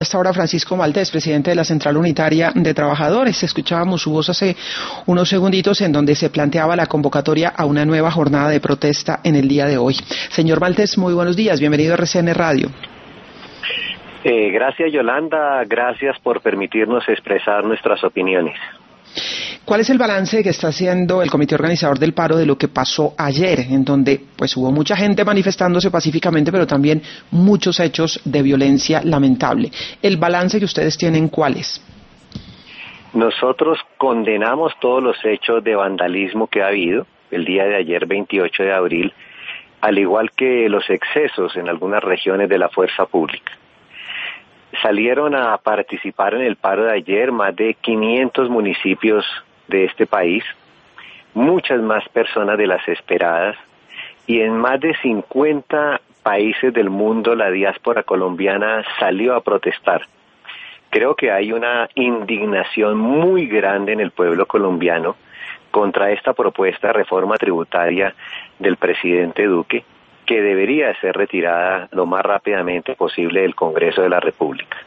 Hasta ahora Francisco Maltés, presidente de la Central Unitaria de Trabajadores. Escuchábamos su voz hace unos segunditos en donde se planteaba la convocatoria a una nueva jornada de protesta en el día de hoy. Señor Maltés, muy buenos días, bienvenido a RCN Radio. Gracias, Yolanda, gracias por permitirnos expresar nuestras opiniones. ¿Cuál es el balance que está haciendo el comité organizador del paro de lo que pasó ayer, en donde pues hubo mucha gente manifestándose pacíficamente, pero también muchos hechos de violencia lamentable? ¿El balance que ustedes tienen cuál es? Nosotros condenamos todos los hechos de vandalismo que ha habido el día de ayer, 28 de abril, al igual que los excesos en algunas regiones de la fuerza pública. Salieron a participar en el paro de ayer más de 500 municipios de este país, muchas más personas de las esperadas, y en más de 50 países del mundo la diáspora colombiana salió a protestar. Creo que hay una indignación muy grande en el pueblo colombiano contra esta propuesta de reforma tributaria del presidente Duque, que debería ser retirada lo más rápidamente posible del Congreso de la República.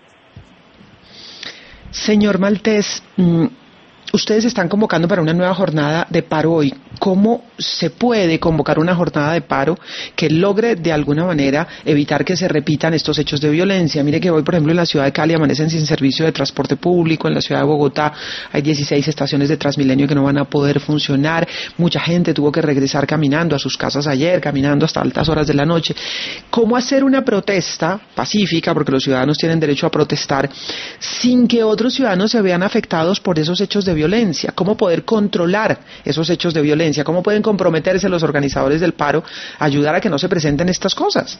Señor Maltés, ustedes están convocando para una nueva jornada de paro hoy. ¿Cómo se puede convocar una jornada de paro que logre de alguna manera evitar que se repitan estos hechos de violencia? Mire que hoy, por ejemplo, en la ciudad de Cali amanecen sin servicio de transporte público, en la ciudad de Bogotá hay 16 estaciones de Transmilenio que no van a poder funcionar, mucha gente tuvo que regresar caminando a sus casas ayer, caminando hasta altas horas de la noche. ¿Cómo hacer una protesta pacífica, porque los ciudadanos tienen derecho a protestar, sin que otros ciudadanos se vean afectados por esos hechos de violencia? ¿Cómo poder controlar esos hechos de violencia? ¿Cómo pueden comprometerse los organizadores del paro a ayudar a que no se presenten estas cosas?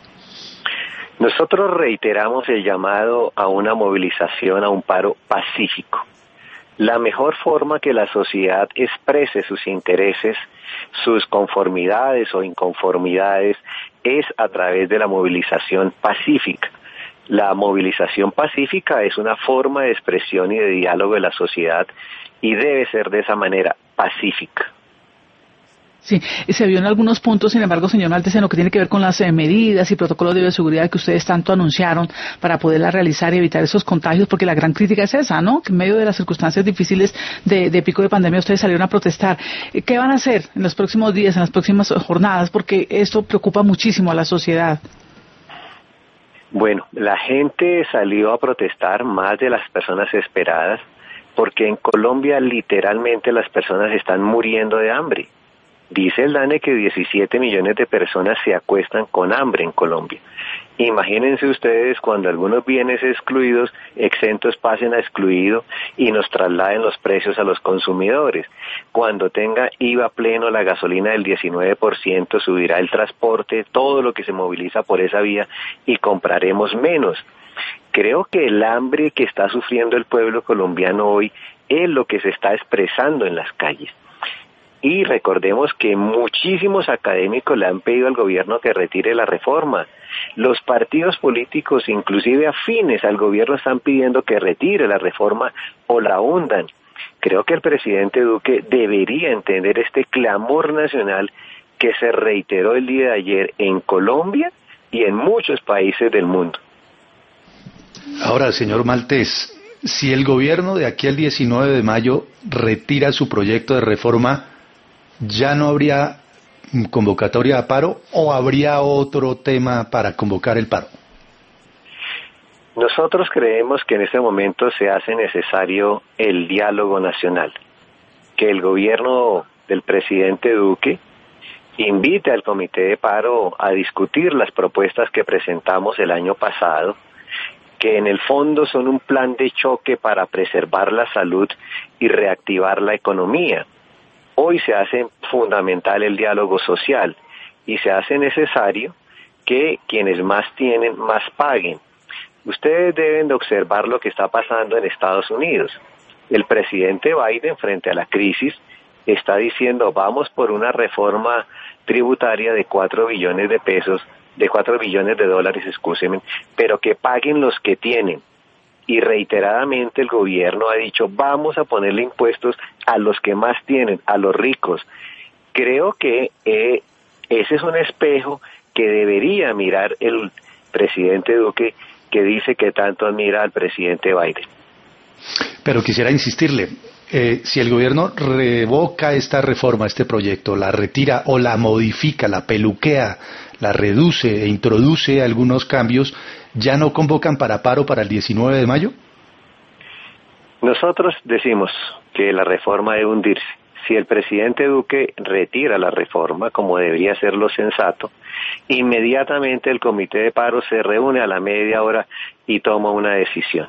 Nosotros reiteramos el llamado a una movilización, a un paro pacífico. La mejor forma que la sociedad exprese sus intereses, sus conformidades o inconformidades, es a través de la movilización pacífica. La movilización pacífica es una forma de expresión y de diálogo de la sociedad y debe ser de esa manera, pacífica. Sí, se vio en algunos puntos, sin embargo, señor Maltés, en lo que tiene que ver con las medidas y protocolos de bioseguridad que ustedes tanto anunciaron para poderlas realizar y evitar esos contagios, porque la gran crítica es esa, ¿no? Que en medio de las circunstancias difíciles de pico de pandemia ustedes salieron a protestar. ¿Qué van a hacer en los próximos días, en las próximas jornadas? Porque esto preocupa muchísimo a la sociedad. Bueno, la gente salió a protestar, más de las personas esperadas, porque en Colombia literalmente las personas están muriendo de hambre. Dice el DANE que 17 millones de personas se acuestan con hambre en Colombia. Imagínense ustedes cuando algunos bienes excluidos, exentos, pasen a excluido y nos trasladen los precios a los consumidores. Cuando tenga IVA pleno la gasolina del 19%, subirá el transporte, todo lo que se moviliza por esa vía y compraremos menos. Creo que el hambre que está sufriendo el pueblo colombiano hoy es lo que se está expresando en las calles. Y recordemos que muchísimos académicos le han pedido al gobierno que retire la reforma. Los partidos políticos, inclusive afines al gobierno, están pidiendo que retire la reforma o la hundan. Creo que el presidente Duque debería entender este clamor nacional que se reiteró el día de ayer en Colombia y en muchos países del mundo. Ahora, señor Maltés, si el gobierno de aquí al 19 de mayo retira su proyecto de reforma, ¿ya no habría convocatoria a paro o habría otro tema para convocar el paro? Nosotros creemos que en este momento se hace necesario el diálogo nacional, que el gobierno del presidente Duque invite al comité de paro a discutir las propuestas que presentamos el año pasado, que en el fondo son un plan de choque para preservar la salud y reactivar la economía. Hoy se hace fundamental el diálogo social y se hace necesario que quienes más tienen, más paguen. Ustedes deben de observar lo que está pasando en Estados Unidos. El presidente Biden, frente a la crisis, está diciendo vamos por una reforma tributaria de 4 billones de pesos, de 4 billones de dólares, excúsenme, pero que paguen los que tienen. Y reiteradamente el gobierno ha dicho vamos a ponerle impuestos a los que más tienen, a los ricos. Creo que ese es un espejo que debería mirar el presidente Duque que dice que tanto admira al presidente Biden. Pero quisiera insistirle, si el gobierno revoca esta reforma, este proyecto, la retira o la modifica, la peluquea, la reduce e introduce algunos cambios, ¿ya no convocan para paro para el 19 de mayo? Nosotros decimos que la reforma debe hundirse. Si el presidente Duque retira la reforma, como debería ser lo sensato, inmediatamente el comité de paro se reúne a la media hora y toma una decisión.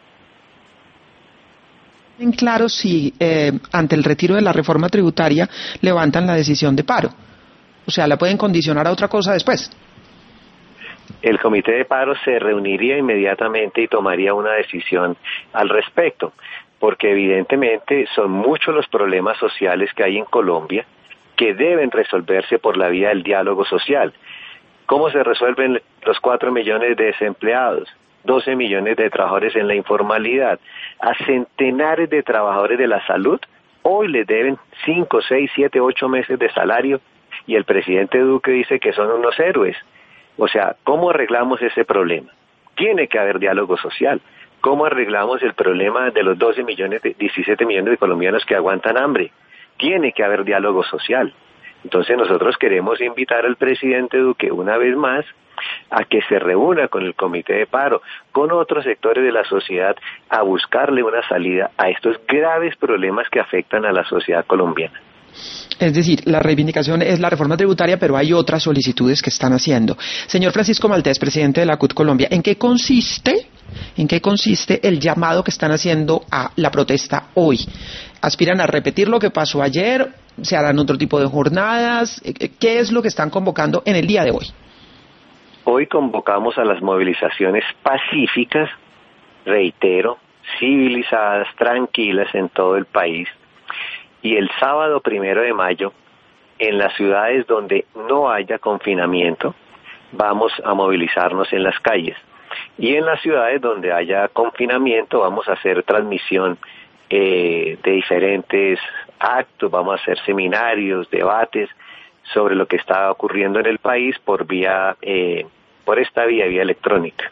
En claro si ante el retiro de la reforma tributaria levantan la decisión de paro. O sea, la pueden condicionar a otra cosa después. El comité de paro se reuniría inmediatamente y tomaría una decisión al respecto, porque evidentemente son muchos los problemas sociales que hay en Colombia que deben resolverse por la vía del diálogo social. ¿Cómo se resuelven los 4 millones de desempleados? 12 millones de trabajadores en la informalidad, a centenares de trabajadores de la salud, hoy les deben 5, 6, 7, 8 meses de salario y el presidente Duque dice que son unos héroes. O sea, ¿cómo arreglamos ese problema? Tiene que haber diálogo social. ¿Cómo arreglamos el problema de los 12 millones, 17 millones de colombianos que aguantan hambre? Tiene que haber diálogo social. Entonces nosotros queremos invitar al presidente Duque una vez más a que se reúna con el comité de paro, con otros sectores de la sociedad, a buscarle una salida a estos graves problemas que afectan a la sociedad colombiana. Es decir, la reivindicación es la reforma tributaria, pero hay otras solicitudes que están haciendo. Señor Francisco Maltés, presidente de la CUT Colombia, ¿en qué consiste el llamado que están haciendo a la protesta hoy? ¿Aspiran a repetir lo que pasó ayer? ¿Se harán otro tipo de jornadas? ¿Qué es lo que están convocando en el día de hoy? Hoy convocamos a las movilizaciones pacíficas, reitero, civilizadas, tranquilas en todo el país. Y el sábado 1 de mayo, en las ciudades donde no haya confinamiento, vamos a movilizarnos en las calles. Y en las ciudades donde haya confinamiento vamos a hacer transmisión de diferentes actos, vamos a hacer seminarios, debates sobre lo que está ocurriendo en el país por esta vía electrónica.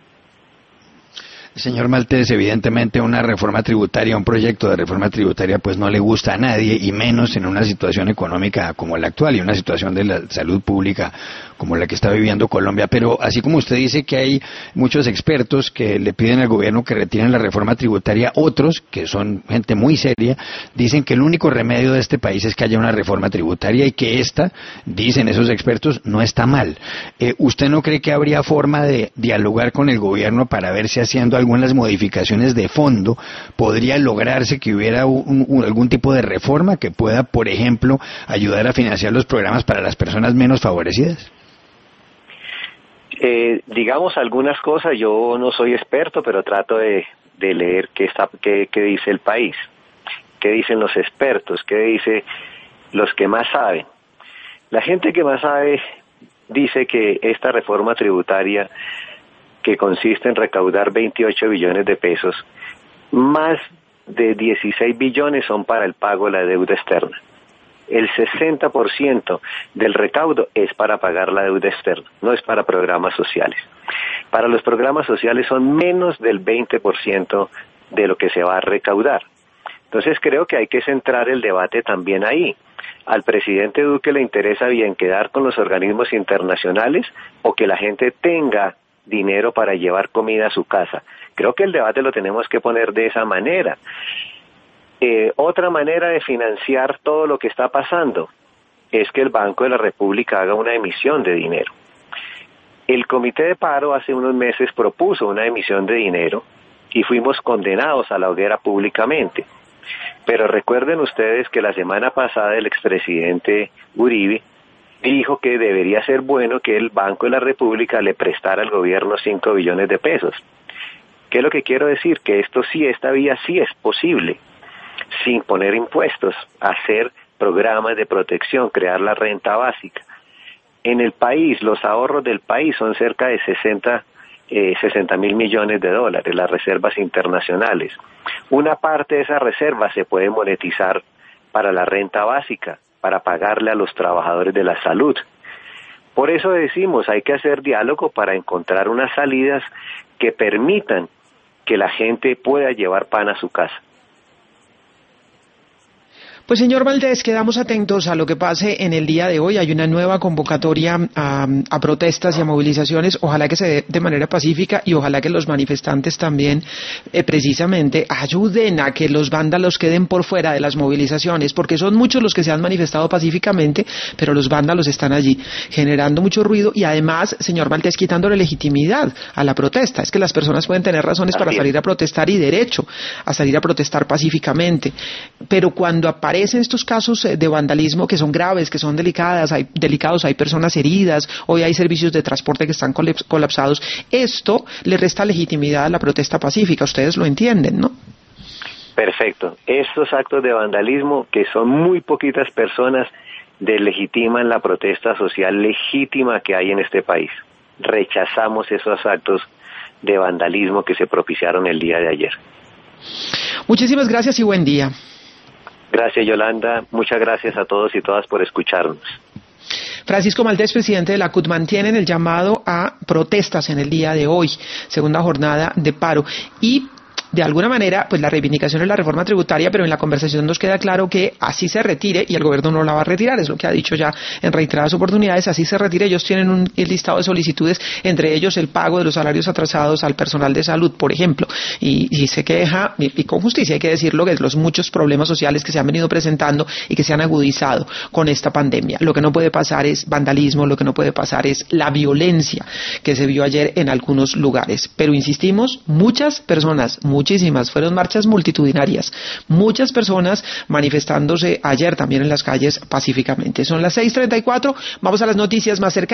Señor Maltés, evidentemente una reforma tributaria, un proyecto de reforma tributaria pues no le gusta a nadie y menos en una situación económica como la actual y una situación de la salud pública como la que está viviendo Colombia, pero así como usted dice que hay muchos expertos que le piden al gobierno que retiren la reforma tributaria, otros, que son gente muy seria, dicen que el único remedio de este país es que haya una reforma tributaria y que esta, dicen esos expertos, no está mal. ¿Usted no cree que habría forma de dialogar con el gobierno para ver si haciendo algunas modificaciones de fondo podría lograrse que hubiera algún tipo de reforma que pueda, por ejemplo, ayudar a financiar los programas para las personas menos favorecidas? Digamos algunas cosas, yo no soy experto, pero trato de leer qué dice el país, qué dicen los expertos, qué dicen los que más saben. La gente que más sabe dice que esta reforma tributaria, que consiste en recaudar 28 billones de pesos, más de 16 billones son para el pago de la deuda externa. El 60% del recaudo es para pagar la deuda externa, no es para programas sociales. Para los programas sociales son menos del 20% de lo que se va a recaudar. Entonces creo que hay que centrar el debate también ahí. ¿Al presidente Duque le interesa bien quedar con los organismos internacionales o que la gente tenga dinero para llevar comida a su casa? Creo que el debate lo tenemos que poner de esa manera. Otra manera de financiar todo lo que está pasando es que el Banco de la República haga una emisión de dinero. El Comité de Paro hace unos meses propuso una emisión de dinero y fuimos condenados a la hoguera públicamente. Pero recuerden ustedes que la semana pasada el expresidente Uribe dijo que debería ser bueno que el Banco de la República le prestara al gobierno 5 billones de pesos. ¿Qué es lo que quiero decir? Que esta vía sí es posible, sin poner impuestos, hacer programas de protección, crear la renta básica. En el país, los ahorros del país son cerca de 60.000 millones de dólares, las reservas internacionales. Una parte de esa reserva se puede monetizar para la renta básica, para pagarle a los trabajadores de la salud. Por eso decimos, hay que hacer diálogo para encontrar unas salidas que permitan que la gente pueda llevar pan a su casa. Pues señor Valdés, quedamos atentos a lo que pase en el día de hoy. Hay una nueva convocatoria a protestas y a movilizaciones. Ojalá que se dé de manera pacífica y ojalá que los manifestantes también precisamente ayuden a que los vándalos queden por fuera de las movilizaciones, porque son muchos los que se han manifestado pacíficamente, pero los vándalos están allí generando mucho ruido y además, señor Valdés, quitándole legitimidad a la protesta. Es que las personas pueden tener razones para salir a protestar y derecho a salir a protestar pacíficamente, pero cuando aparecen estos casos de vandalismo que son graves, que son delicados, hay personas heridas, hoy hay servicios de transporte que están colapsados, esto le resta legitimidad a la protesta pacífica, ustedes lo entienden, ¿no? Perfecto. Estos actos de vandalismo, que son muy poquitas personas, deslegitiman la protesta social legítima que hay en este país. Rechazamos esos actos de vandalismo que se propiciaron el día de ayer. Muchísimas gracias y buen día. Gracias, Yolanda. Muchas gracias a todos y todas por escucharnos. Francisco Maldés, presidente de la CUT, mantienen el llamado a protestas en el día de hoy, segunda jornada de paro. Y de alguna manera, pues la reivindicación es la reforma tributaria, pero en la conversación nos queda claro que así se retire, y el gobierno no la va a retirar, es lo que ha dicho ya en reiteradas oportunidades, así se retire. Ellos tienen un listado de solicitudes, entre ellos el pago de los salarios atrasados al personal de salud, por ejemplo, y se queja, y con justicia hay que decirlo, que los muchos problemas sociales que se han venido presentando y que se han agudizado con esta pandemia. Lo que no puede pasar es vandalismo, lo que no puede pasar es la violencia que se vio ayer en algunos lugares. Pero insistimos, muchas personas, muchísimas, fueron marchas multitudinarias, muchas personas manifestándose ayer también en las calles pacíficamente. Son las 6:34, vamos a las noticias más cercanas.